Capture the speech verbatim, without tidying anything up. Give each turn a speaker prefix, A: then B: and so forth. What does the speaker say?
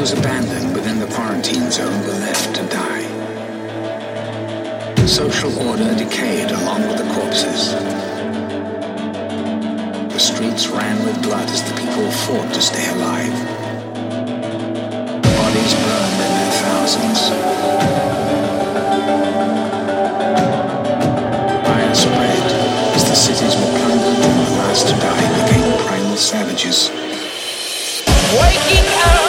A: Those abandoned within the quarantine zone were left to die. Social order decayed along with the corpses. The streets ran with blood as the people fought to stay alive. Bodies burned in their thousands. Fire spread as the cities were plundered and the last to die became primal savages.
B: Waking up!